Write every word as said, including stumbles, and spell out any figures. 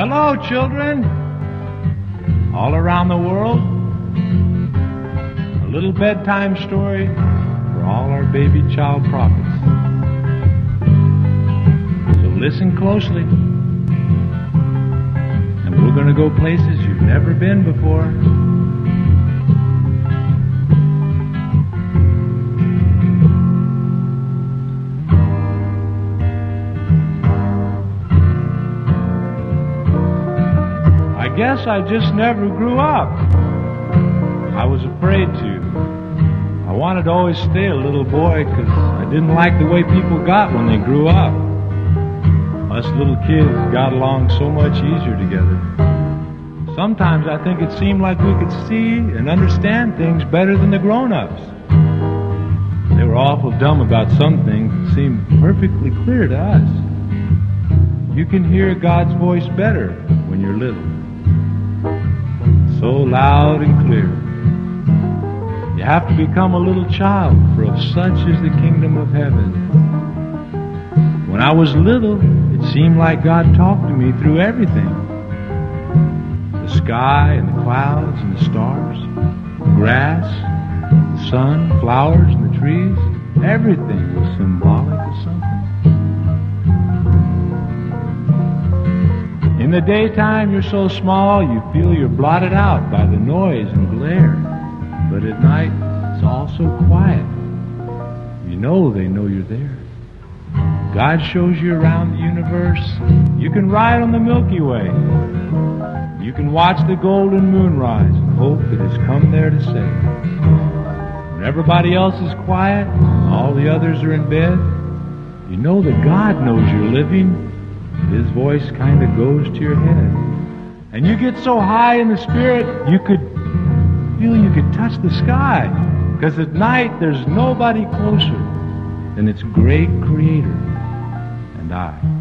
Hello, children, all around the world. A little bedtime story for all our baby child prophets. So listen closely, and we're going to go places you've never been before. I guess I just never grew up. I was afraid to. I wanted to always stay a little boy because I didn't like the way people got when they grew up. Us little kids got along so much easier together. Sometimes I think it seemed like we could see and understand things better than the grown-ups. They were awful dumb about some things that seemed perfectly clear to us. You can hear God's voice better when you're little. So loud and clear. You have to become a little child, for of such is the kingdom of heaven. When I was little, it seemed like God talked to me through everything. The sky and the clouds and the stars, the grass, the sun, flowers and the trees, everything was symbolic of something. In the daytime, you're so small, you feel you're blotted out by the noise and glare. But at night, it's all so quiet. You know they know you're there. God shows you around the universe. You can ride on the Milky Way. You can watch the golden moon rise and hope that it's come there to stay. When everybody else is quiet, and all the others are in bed, you know that God knows you're living. His voice kind of goes to your head. And you get so high in the spirit, you could feel you could touch the sky. Because at night, there's nobody closer than its great Creator and I.